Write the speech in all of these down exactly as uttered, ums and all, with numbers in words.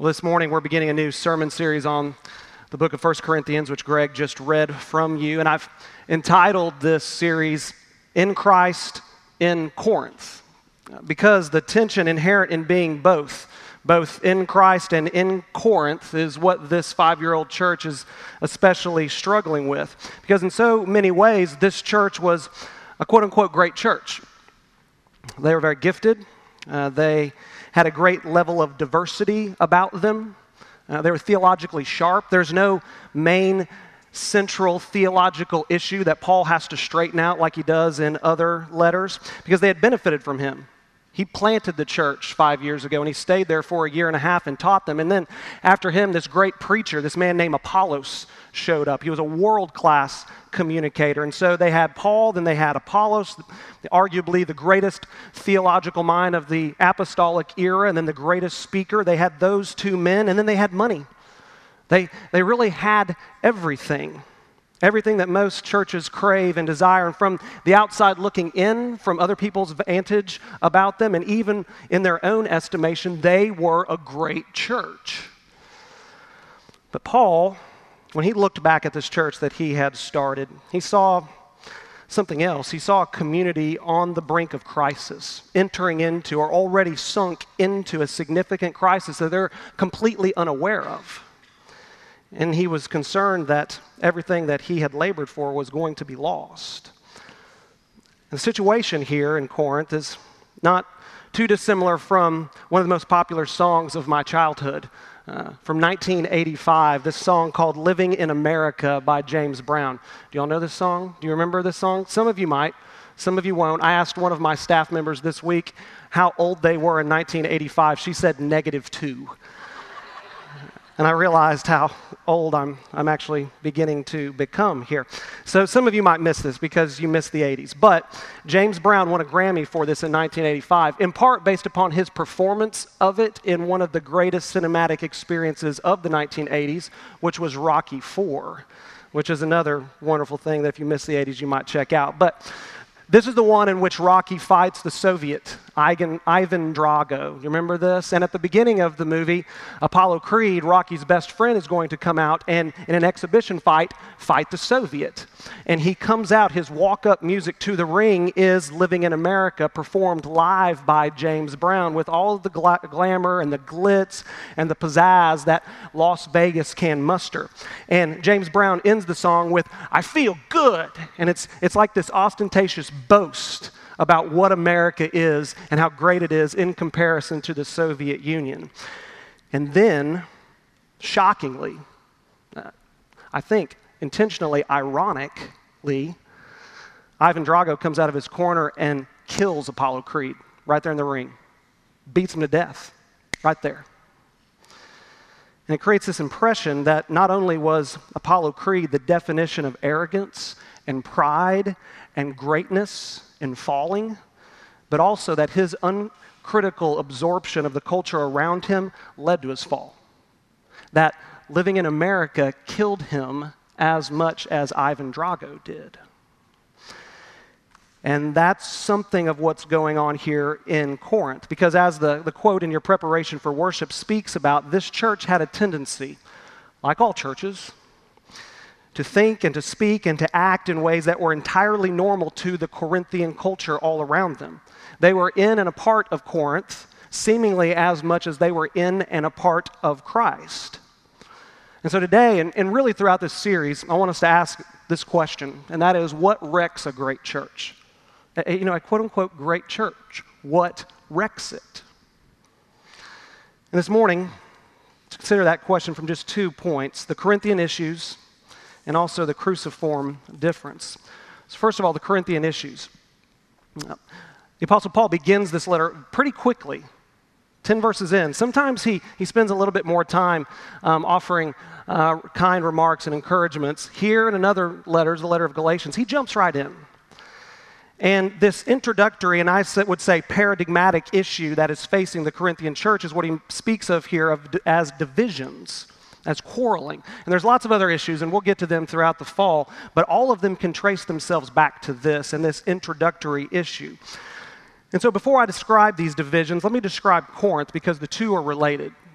Well, this morning we're beginning a new sermon series on the book of First Corinthians, which Greg just read from you. And I've entitled this series, In Christ in Corinth, because the tension inherent in being both, both in Christ and in Corinth, is what this five-year-old church is especially struggling with. Because in so many ways, this church was a quote-unquote great church. They were very gifted. Uh, they had a great level of diversity about them. Uh, they were theologically sharp. There's no main central theological issue that Paul has to straighten out like he does in other letters, because they had benefited from him. He planted the church five years ago, and he stayed there for a year and a half and taught them. And then after him, this great preacher, this man named Apollos, showed up. He was a world-class communicator. And so they had Paul, then they had Apollos, arguably the greatest theological mind of the apostolic era, and then the greatest speaker. They had those two men, and then they had money. They, they really had everything. Everything that most churches crave and desire, and from the outside looking in, from other people's vantage about them, and even in their own estimation, they were a great church. But Paul, when he looked back at this church that he had started, he saw something else. He saw a community on the brink of crisis, entering into or already sunk into a significant crisis that they're completely unaware of. And he was concerned that everything that he had labored for was going to be lost. The situation here in Corinth is not too dissimilar from one of the most popular songs of my childhood. Uh, from nineteen eighty-five, this song called Living in America by James Brown. Do y'all know this song? Do you remember this song? Some of you might, some of you won't. I asked one of my staff members this week how old they were in nineteen eighty-five. She said negative two. And I realized how old I'm, I'm actually beginning to become here. So some of you might miss this because you missed the eighties. But James Brown won a Grammy for this in nineteen eighty-five, in part based upon his performance of it in one of the greatest cinematic experiences of the nineteen eighties, which was Rocky four, which is another wonderful thing that if you missed the eighties, you might check out. But this is the one in which Rocky fights the Soviet, Ivan, Ivan Drago. You remember this? And at the beginning of the movie, Apollo Creed, Rocky's best friend, is going to come out and, in an exhibition fight, fight the Soviet. And he comes out, his walk-up music to the ring is Living in America, performed live by James Brown with all of the gla- glamour and the glitz and the pizzazz that Las Vegas can muster. And James Brown ends the song with, "I feel good." And it's, it's like this ostentatious boast about what America is and how great it is in comparison to the Soviet Union. And then, shockingly, uh, I think intentionally, ironically, Ivan Drago comes out of his corner and kills Apollo Creed right there in the ring. Beats him to death right there. And it creates this impression that not only was Apollo Creed the definition of arrogance and pride and greatness in falling, but also that his uncritical absorption of the culture around him led to his fall. That living in America killed him as much as Ivan Drago did. And that's something of what's going on here in Corinth, because as the, the quote in your preparation for worship speaks about, this church had a tendency, like all churches, to think and to speak and to act in ways that were entirely normal to the Corinthian culture all around them. They were in and a part of Corinth, seemingly as much as they were in and a part of Christ. And so today, and, and really throughout this series, I want us to ask this question, and that is, what wrecks a great church? A, you know, a quote-unquote great church. What wrecks it? And this morning, to consider that question from just two points, the Corinthian issues and also the cruciform difference. So first of all, the Corinthian issues. The Apostle Paul begins this letter pretty quickly, ten verses in. Sometimes he, he spends a little bit more time um, offering uh, kind remarks and encouragements. Here in another letter, the letter of Galatians, he jumps right in. And this introductory, and I would say paradigmatic issue that is facing the Corinthian church is what he speaks of here of, as divisions, as quarreling. And there's lots of other issues, and we'll get to them throughout the fall, but all of them can trace themselves back to this and this introductory issue. And so before I describe these divisions, let me describe Corinth, because the two are related.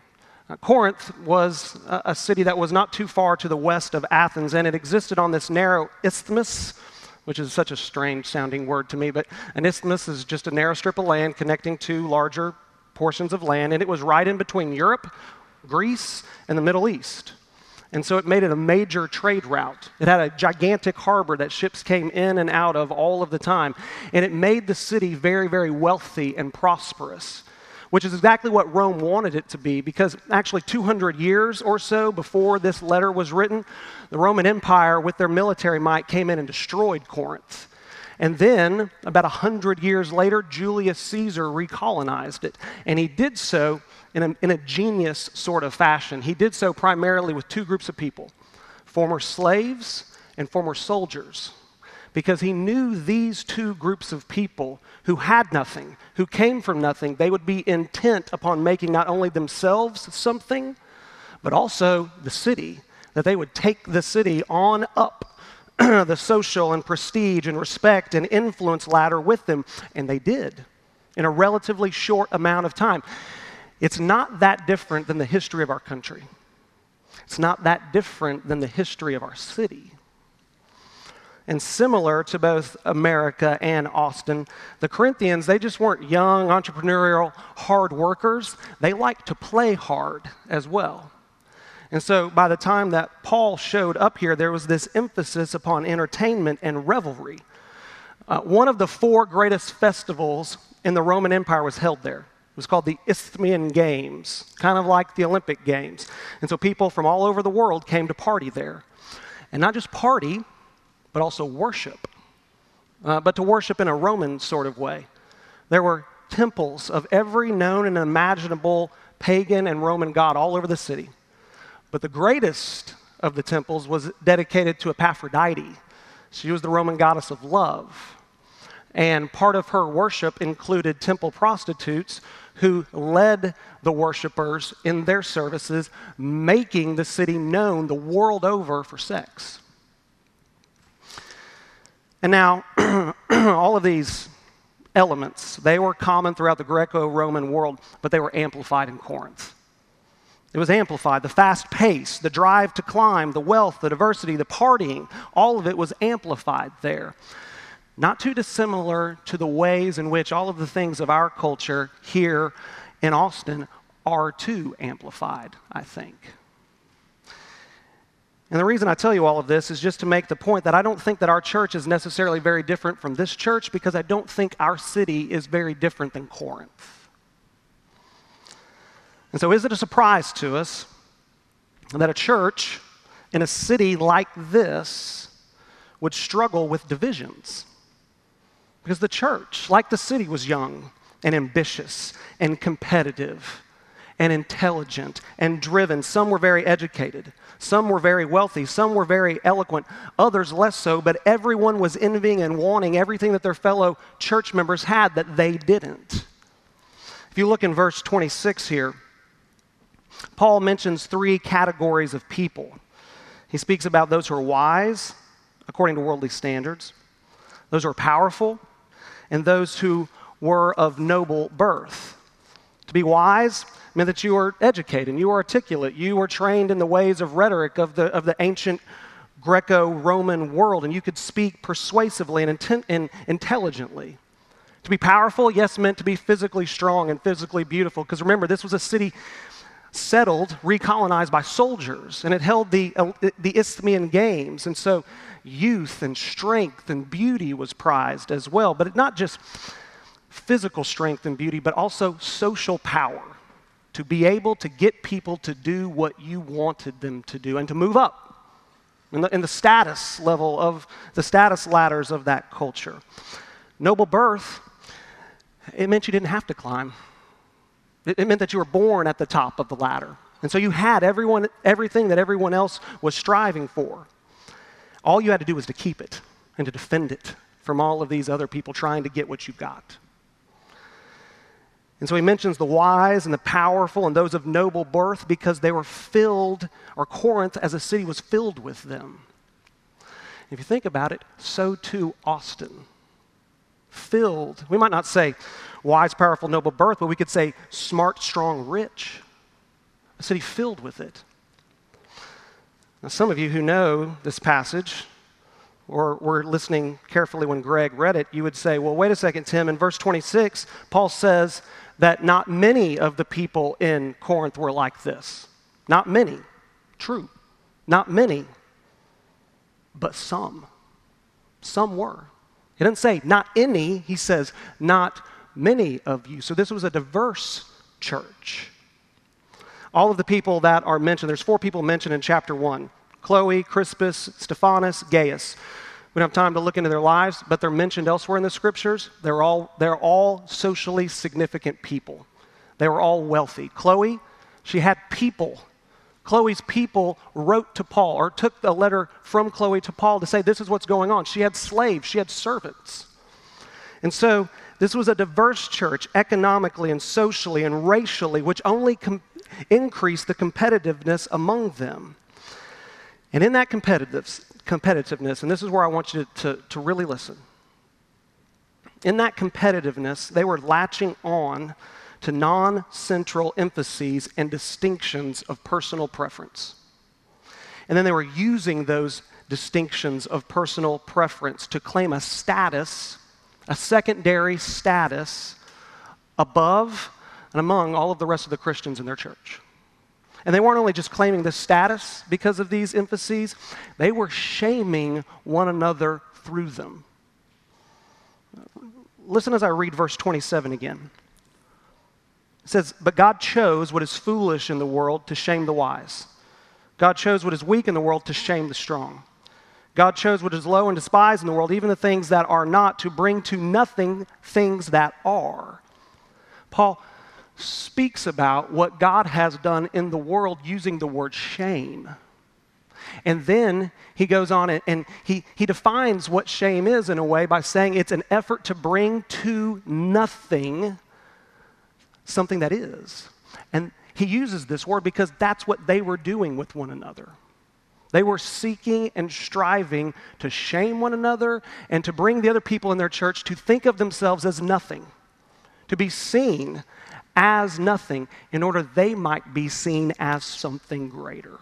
Uh, Corinth was a, a city that was not too far to the west of Athens, and it existed on this narrow isthmus, which is such a strange sounding word to me, but an isthmus is just a narrow strip of land connecting two larger portions of land, and it was right in between Europe, Greece, and the Middle East. And so it made it a major trade route. It had a gigantic harbor that ships came in and out of all of the time, and it made the city very, very wealthy and prosperous, which is exactly what Rome wanted it to be, because actually two hundred years or so before this letter was written, the Roman Empire, with their military might, came in and destroyed Corinth. And then, about one hundred years later, Julius Caesar recolonized it, and he did so in a, in a genius sort of fashion. He did so primarily with two groups of people, former slaves and former soldiers, because he knew these two groups of people who had nothing, who came from nothing, they would be intent upon making not only themselves something, but also the city, that they would take the city on up the social and prestige and respect and influence ladder with them, and they did in a relatively short amount of time. It's not that different than the history of our country. It's not that different than the history of our city. And similar to both America and Austin, the Corinthians, they just weren't young, entrepreneurial, hard workers. They liked to play hard as well. And so by the time that Paul showed up here, there was this emphasis upon entertainment and revelry. Uh, one of the four greatest festivals in the Roman Empire was held there. It was called the Isthmian Games, kind of like the Olympic Games. And so people from all over the world came to party there. And not just party, but also worship, uh, but to worship in a Roman sort of way. There were temples of every known and imaginable pagan and Roman god all over the city. But the greatest of the temples was dedicated to Aphrodite. She was the Roman goddess of love. And part of her worship included temple prostitutes who led the worshipers in their services, making the city known the world over for sex. And now, all of these elements, they were common throughout the Greco-Roman world, but they were amplified in Corinth. It was amplified. The fast pace, the drive to climb, the wealth, the diversity, the partying, all of it was amplified there. Not too dissimilar to the ways in which all of the things of our culture here in Austin are too amplified, I think. And the reason I tell you all of this is just to make the point that I don't think that our church is necessarily very different from this church, because I don't think our city is very different than Corinth. And so is it a surprise to us that a church in a city like this would struggle with divisions? Because the church, like the city, was young and ambitious and competitive and intelligent and driven. Some were very educated. Some were very wealthy. Some were very eloquent. Others less so, but everyone was envying and wanting everything that their fellow church members had that they didn't. If you look in verse twenty-six here, Paul mentions three categories of people. He speaks about those who are wise, according to worldly standards, those who are powerful, and those who were of noble birth. To be wise meant that you were educated, you were articulate, you were trained in the ways of rhetoric of the, of the ancient Greco-Roman world, and you could speak persuasively and, intent, and intelligently. To be powerful, yes, meant to be physically strong and physically beautiful, because remember, this was a city settled, recolonized by soldiers, and it held the, uh, the Isthmian Games, and so youth and strength and beauty was prized as well, but not just physical strength and beauty, but also social power, to be able to get people to do what you wanted them to do and to move up in the, in the status level of the status ladders of that culture. Noble birth, it meant you didn't have to climb. It, it meant that you were born at the top of the ladder. And so you had everyone, everything that everyone else was striving for. All you had to do was to keep it and to defend it from all of these other people trying to get what you got. And so he mentions the wise and the powerful and those of noble birth because they were filled, or Corinth as a city was filled with them. If you think about it, so too Austin. Filled. We might not say wise, powerful, noble birth, but we could say smart, strong, rich. a city filled with it. Now, some of you who know this passage, or were listening carefully when Greg read it, you would say, well, wait a second, Tim. In verse twenty-six, Paul says that not many of the people in Corinth were like this. Not many. True. Not many. But some. Some were. He doesn't say not any. He says not many of you. So this was a diverse church. All of the people that are mentioned, there's four people mentioned in chapter one. Chloe, Crispus, Stephanas, Gaius. We don't have time to look into their lives, but they're mentioned elsewhere in the scriptures. They're all, they're all socially significant people. They were all wealthy. Chloe, she had people. Chloe's people wrote to Paul, or took a letter from Chloe to Paul to say, this is what's going on. She had slaves. She had servants. And so this was a diverse church economically and socially and racially, which only com- increased the competitiveness among them. And in that competitive, competitiveness, and this is where I want you to, to, to really listen. In that competitiveness, they were latching on to non-central emphases and distinctions of personal preference. And then they were using those distinctions of personal preference to claim a status, a secondary status, above and among all of the rest of the Christians in their church. And they weren't only just claiming this status because of these emphases, they were shaming one another through them. Listen as I read verse twenty-seven again. It says, but God chose what is foolish in the world to shame the wise. God chose what is weak in the world to shame the strong. God chose what is low and despised in the world, even the things that are not, to bring to nothing things that are. Paul speaks about what God has done in the world using the word shame. And then he goes on and, and he, he defines what shame is in a way by saying it's an effort to bring to nothing something that is. And he uses this word because that's what they were doing with one another. They were seeking and striving to shame one another and to bring the other people in their church to think of themselves as nothing, to be seen as nothing in order they might be seen as something greater.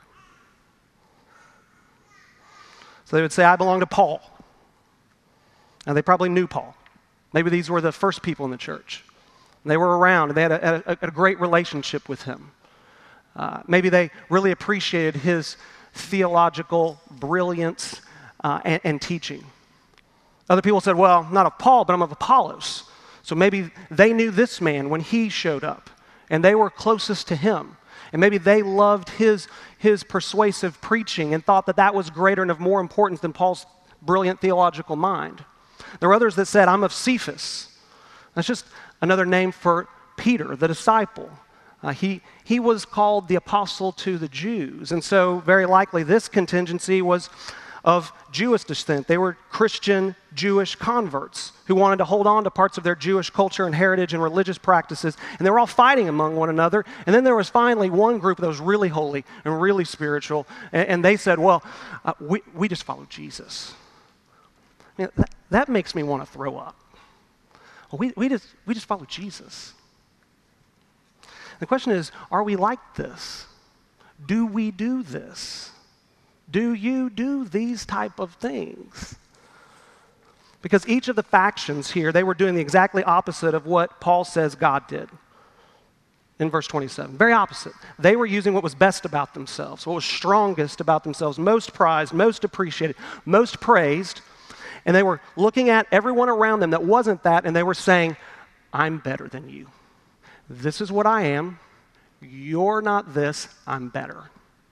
So they would say, I belong to Paul. Now they probably knew Paul. Maybe these were the first people in the church. They were around, and they had a, a, a great relationship with him. Uh, maybe they really appreciated his theological brilliance uh, and, and teaching. Other people said, well, not of Paul, but I'm of Apollos. So maybe they knew this man when he showed up, and they were closest to him. And maybe they loved his, his persuasive preaching and thought that that was greater and of more importance than Paul's brilliant theological mind. There were others that said, I'm of Cephas. That's just another name for Peter, the disciple. Uh, he, he was called the apostle to the Jews. And so very likely this contingency was of Jewish descent. They were Christian Jewish converts who wanted to hold on to parts of their Jewish culture and heritage and religious practices, and they were all fighting among one another. And then there was finally one group that was really holy and really spiritual, and, and they said, well, uh, we, we just follow Jesus. I mean, that, that makes me want to throw up. Well, we, we, just, we just follow Jesus. The question is, are we like this? Do we do this? Do you do these type of things? Because each of the factions here, they were doing the exactly opposite of what Paul says God did in verse twenty-seven. Very opposite. They were using what was best about themselves, what was strongest about themselves, most prized, most appreciated, most praised, and they were looking at everyone around them that wasn't that, and they were saying, I'm better than you. This is what I am. You're not this. I'm better.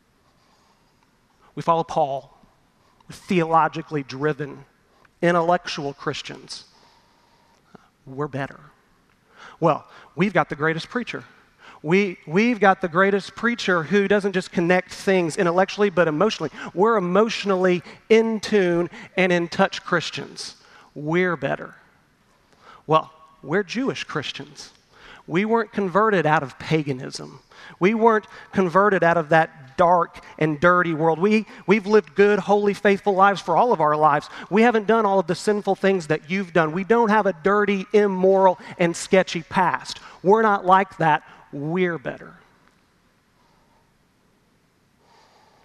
We follow Paul, theologically driven, intellectual Christians. We're better. Well, we've got the greatest preacher. We, we've got the greatest preacher who doesn't just connect things intellectually, but emotionally. We're emotionally in tune and in touch Christians. We're better. Well, we're Jewish Christians. We weren't converted out of paganism. We weren't converted out of that dark and dirty world. We, we've lived good, holy, faithful lives for all of our lives. We haven't done all of the sinful things that you've done. We don't have a dirty, immoral, and sketchy past. We're not like that. We're better.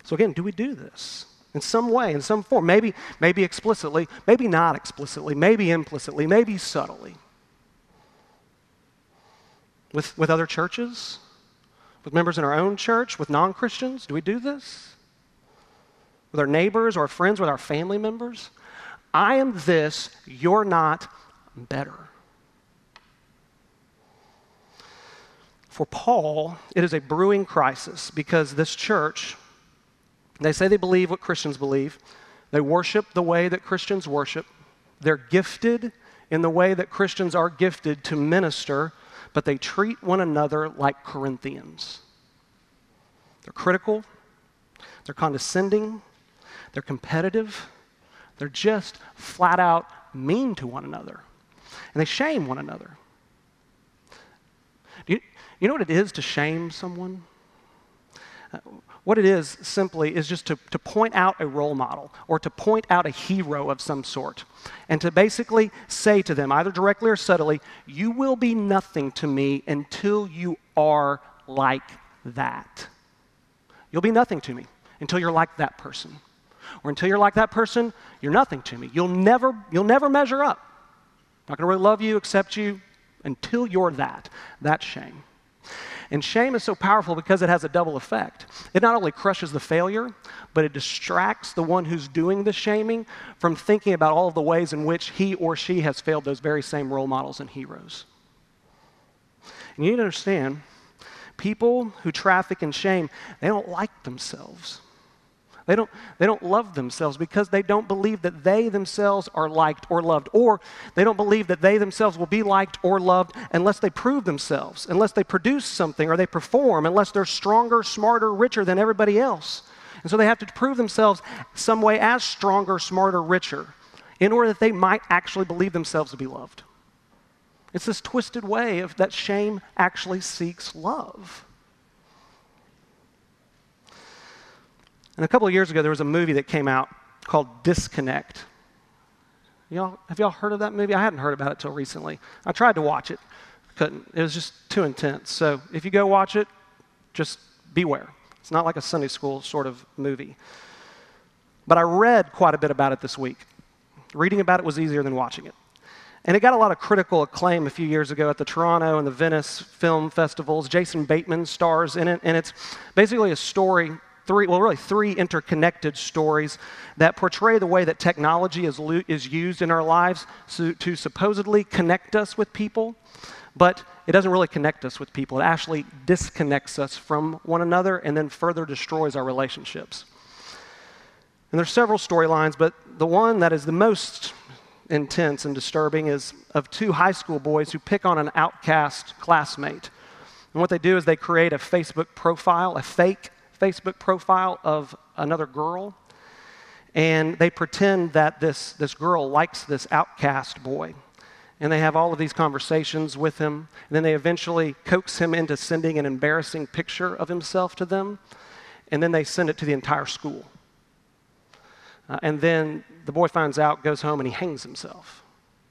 So again, do we do this in some way, in some form? Maybe, maybe explicitly, maybe not explicitly, maybe implicitly, maybe subtly. With, with other churches? With members in our own church? With non-Christians? Do we do this? With our neighbors, our friends, with our family members? I am this, you're not, better. For Paul, it is a brewing crisis because this church, they say they believe what Christians believe. They worship the way that Christians worship. They're gifted in the way that Christians are gifted to minister, but they treat one another like Corinthians. They're critical. They're condescending. They're competitive. They're just flat out mean to one another. And they shame one another. Do you, you know what it is to shame someone? Uh, what it is simply is just to, to point out a role model or to point out a hero of some sort and to basically say to them, either directly or subtly, you will be nothing to me until you are like that. You'll be nothing to me until you're like that person. Or until you're like that person, you're nothing to me. You'll never, you'll never measure up. I'm not going to really love you, accept you, until you're that. That's shame. And shame is so powerful because it has a double effect. It not only crushes the failure, but it distracts the one who's doing the shaming from thinking about all of the ways in which he or she has failed those very same role models and heroes. And you need to understand, people who traffic in shame, they don't like themselves. They don't, they don't love themselves because they don't believe that they themselves are liked or loved, or they don't believe that they themselves will be liked or loved unless they prove themselves, unless they produce something or they perform, unless they're stronger, smarter, richer than everybody else. And so they have to prove themselves some way as stronger, smarter, richer in order that they might actually believe themselves to be loved. It's this twisted way of that shame actually seeks love. And a couple of years ago, there was a movie that came out called Disconnect. Y'all, have y'all heard of that movie? I hadn't heard about it till recently. I tried to watch it, couldn't. It was just too intense. So if you go watch it, just beware. It's not like a Sunday school sort of movie. But I read quite a bit about it this week. Reading about it was easier than watching it. And it got a lot of critical acclaim a few years ago at the Toronto and the Venice film festivals. Jason Bateman stars in it, and it's basically a story Three, well, really three interconnected stories that portray the way that technology is, lo- is used in our lives to, to supposedly connect us with people, but it doesn't really connect us with people. It actually disconnects us from one another and then further destroys our relationships. And there's several storylines, but the one that is the most intense and disturbing is of two high school boys who pick on an outcast classmate. And what they do is they create a Facebook profile, a fake Facebook profile of another girl, and they pretend that this, this girl likes this outcast boy. And they have all of these conversations with him, and then they eventually coax him into sending an embarrassing picture of himself to them, and then they send it to the entire school. Uh, and then the boy finds out, goes home, and he hangs himself.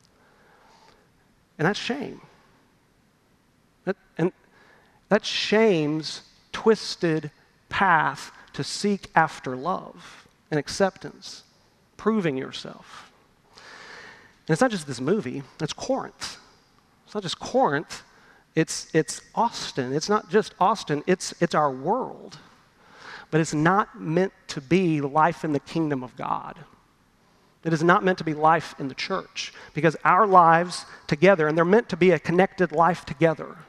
And that's shame. That, and that's shame's twisted path to seek after love and acceptance, proving yourself. And it's not just this movie, it's Corinth. It's not just Corinth, it's, it's Austin. It's not just Austin, it's, it's our world. But it's not meant to be life in the kingdom of God. It is not meant to be life in the church, because our lives together, and they're meant to be a connected life together.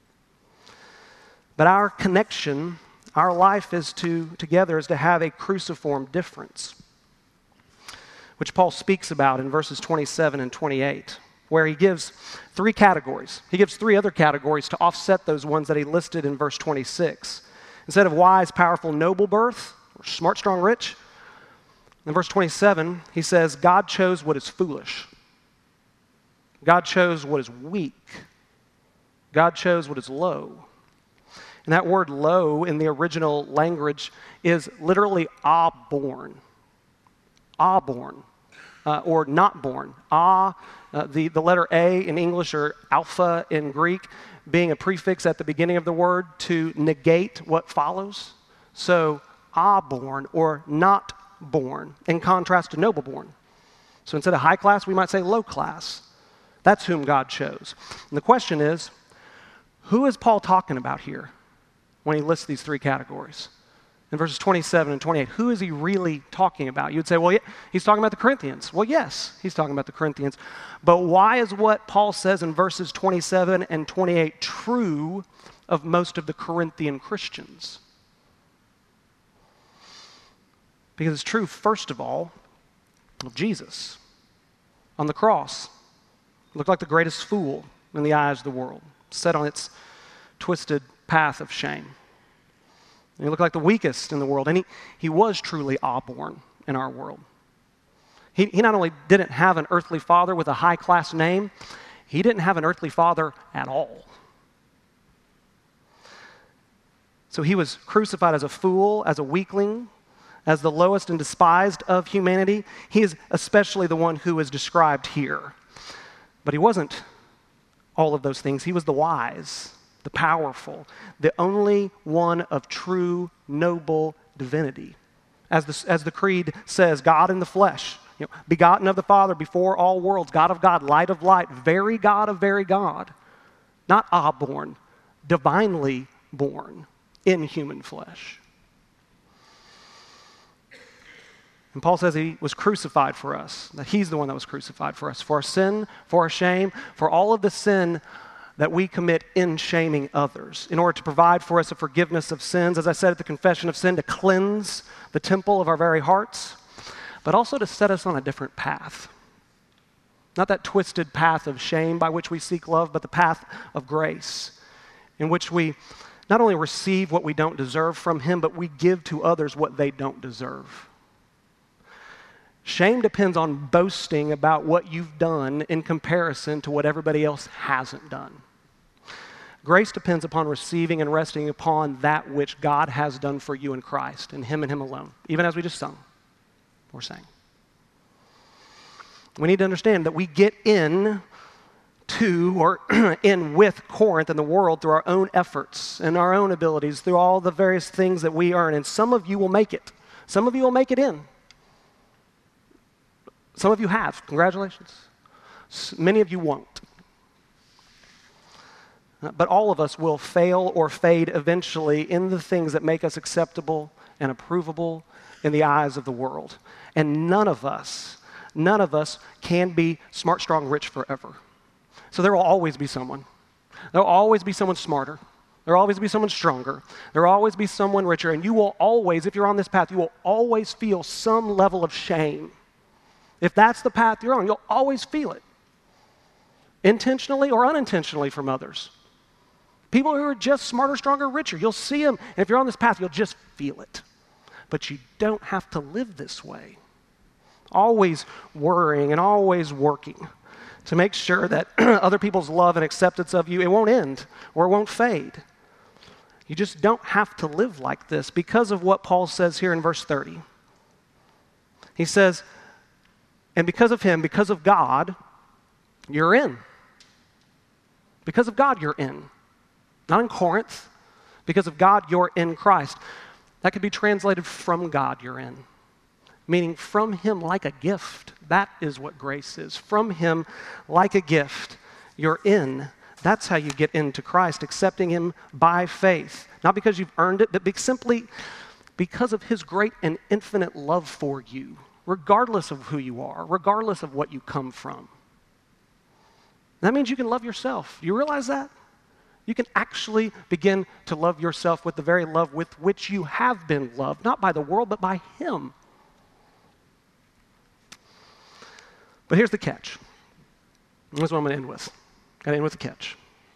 But our connection, our life is to, together, is to have a cruciform difference, which Paul speaks about in verses twenty-seven and twenty-eight, where he gives three categories. He gives three other categories to offset those ones that he listed in verse twenty-six. Instead of wise, powerful, noble birth, or smart, strong, rich, in verse twenty-seven, he says, God chose what is foolish. God chose what is weak. God chose what is low. And that word low in the original language is literally ah-born. Ah-born, uh, or not born. Ah, uh, the, the letter A in English or alpha in Greek, being a prefix at the beginning of the word to negate what follows. So ah-born or not born, in contrast to noble-born. So instead of high class, we might say low class. That's whom God chose. And the question is, who is Paul talking about here when he lists these three categories? In verses twenty-seven and twenty-eight, who is he really talking about? You would say, well, yeah, he's talking about the Corinthians. Well, yes, he's talking about the Corinthians. But why is what Paul says in verses twenty-seven and twenty-eight true of most of the Corinthian Christians? Because it's true, first of all, of Jesus. On the cross, he looked like the greatest fool in the eyes of the world, set on its twisted path of shame. And he looked like the weakest in the world, and he, he was truly ah-born in our world. He, he not only didn't have an earthly father with a high-class name, he didn't have an earthly father at all. So he was crucified as a fool, as a weakling, as the lowest and despised of humanity. He is especially the one who is described here. But he wasn't all of those things. He was the wise, the powerful, the only one of true, noble divinity. As the, as the creed says, God in the flesh, you know, begotten of the Father before all worlds, God of God, light of light, very God of very God. Not ah-born, divinely born in human flesh. And Paul says he was crucified for us, that he's the one that was crucified for us, for our sin, for our shame, for all of the sin that we commit in shaming others, in order to provide for us a forgiveness of sins, as I said at the confession of sin, to cleanse the temple of our very hearts, but also to set us on a different path. Not that twisted path of shame by which we seek love, but the path of grace, in which we not only receive what we don't deserve from him, but we give to others what they don't deserve. Shame depends on boasting about what you've done in comparison to what everybody else hasn't done. Grace depends upon receiving and resting upon that which God has done for you in Christ, and him and him alone, even as we just sung or sang. We need to understand that we get in to or in with Corinth and the world through our own efforts and our own abilities, through all the various things that we earn, and some of you will make it. Some of you will make it in. Some of you have. Congratulations. Many of you won't. But all of us will fail or fade eventually in the things that make us acceptable and approvable in the eyes of the world. And none of us, none of us can be smart, strong, rich forever. So there will always be someone. There will always be someone smarter. There will always be someone stronger. There will always be someone richer. And you will always, if you're on this path, you will always feel some level of shame. If that's the path you're on, you'll always feel it, intentionally or unintentionally from others. People who are just smarter, stronger, richer, you'll see them, and if you're on this path, you'll just feel it. But you don't have to live this way. Always worrying and always working to make sure that other people's love and acceptance of you, it won't end or it won't fade. You just don't have to live like this because of what Paul says here in verse thirty. He says, and because of him, because of God, you're in. Because of God, you're in. Not in Corinth. Because of God, you're in Christ. That could be translated from God, you're in. Meaning from him like a gift. That is what grace is. From him like a gift, you're in. That's how you get into Christ, accepting him by faith. Not because you've earned it, but be simply because of his great and infinite love for you. Regardless of who you are, regardless of what you come from. That means you can love yourself. You realize that? You can actually begin to love yourself with the very love with which you have been loved, not by the world, but by him. But here's the catch. This is what I'm going to end with. I'm going to end with the catch.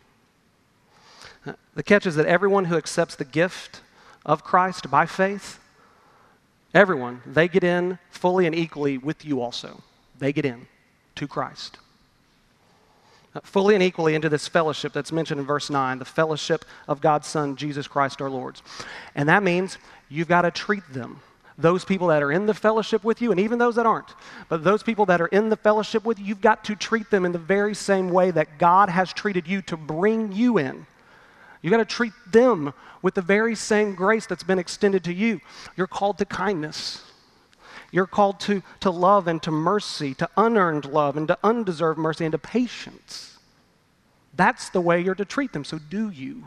The catch is that everyone who accepts the gift of Christ by faith, everyone, they get in fully and equally with you also. They get in to Christ. Uh, fully and equally into this fellowship that's mentioned in verse nine, the fellowship of God's Son, Jesus Christ our Lord. And that means you've got to treat them, those people that are in the fellowship with you, and even those that aren't, but those people that are in the fellowship with you, you've got to treat them in the very same way that God has treated you to bring you in. You got to treat them with the very same grace that's been extended to you. You're called to kindness. You're called to, to love and to mercy, to unearned love and to undeserved mercy and to patience. That's the way you're to treat them, so do you?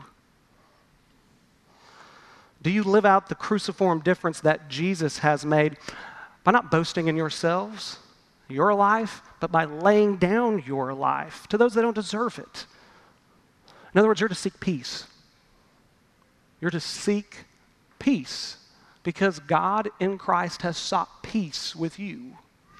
Do you live out the cruciform difference that Jesus has made by not boasting in yourselves, your life, but by laying down your life to those that don't deserve it? In other words, you're to seek peace. You're to seek peace because God in Christ has sought peace with you.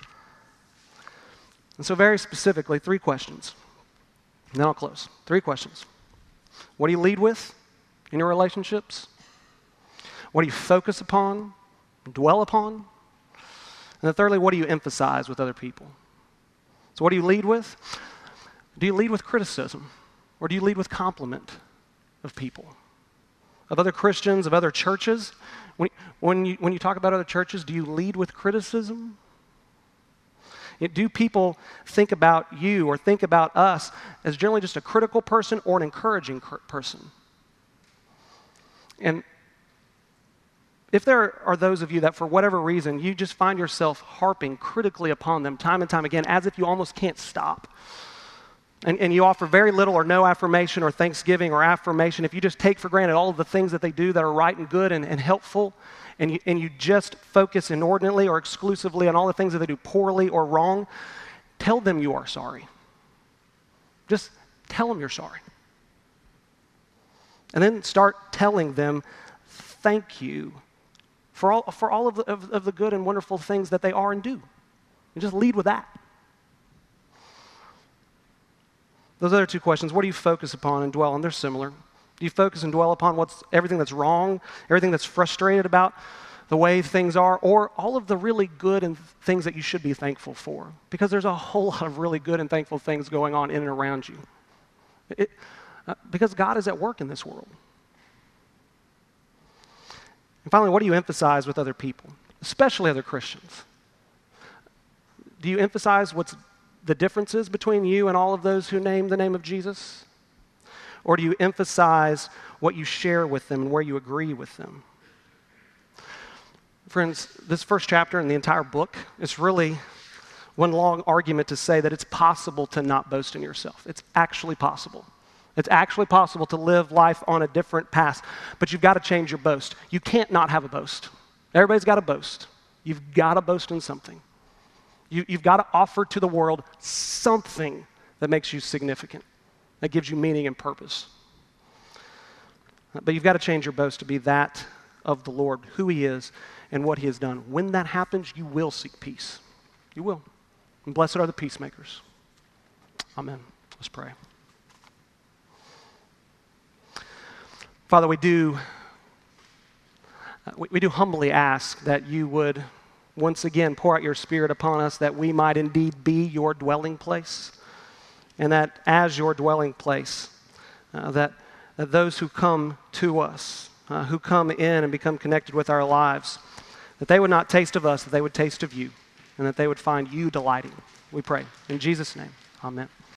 And so very specifically, three questions. And then I'll close. Three questions. What do you lead with in your relationships? What do you focus upon, dwell upon? And then thirdly, what do you emphasize with other people? So what do you lead with? Do you lead with criticism? Or do you lead with compliment of people? Of other Christians, of other churches? When, when, you, when you talk about other churches, do you lead with criticism? Do people think about you or think about us as generally just a critical person or an encouraging person? And if there are those of you that for whatever reason you just find yourself harping critically upon them time and time again as if you almost can't stop, and, and you offer very little or no affirmation or thanksgiving or affirmation, if you just take for granted all of the things that they do that are right and good and, and helpful, and you, and you just focus inordinately or exclusively on all the things that they do poorly or wrong, tell them you are sorry. Just tell them you're sorry. And then start telling them thank you for all, for all of, the, of, of the good and wonderful things that they are and do. And just lead with that. Those other two questions, what do you focus upon and dwell on? They're similar. Do you focus and dwell upon what's everything that's wrong, everything that's frustrated about the way things are, or all of the really good and things that you should be thankful for? Because there's a whole lot of really good and thankful things going on in and around you. It, uh, because God is at work in this world. And finally, what do you emphasize with other people, especially other Christians? Do you emphasize what's the differences between you and all of those who name the name of Jesus? Or do you emphasize what you share with them and where you agree with them? Friends, this first chapter in the entire book is really one long argument to say that it's possible to not boast in yourself. It's actually possible. It's actually possible to live life on a different path, but you've got to change your boast. You can't not have a boast. Everybody's got to boast. You've got to boast in something. You, you've got to offer to the world something that makes you significant, that gives you meaning and purpose. But you've got to change your boast to be that of the Lord, who He is and what He has done. When that happens, you will seek peace. You will. And blessed are the peacemakers. Amen. Let's pray. Father, we do, we, we do humbly ask that you would once again pour out your Spirit upon us, that we might indeed be your dwelling place, and that as your dwelling place, uh, that, that those who come to us, uh, who come in and become connected with our lives, that they would not taste of us, that they would taste of you, and that they would find you delighting. We pray. In Jesus' name, amen.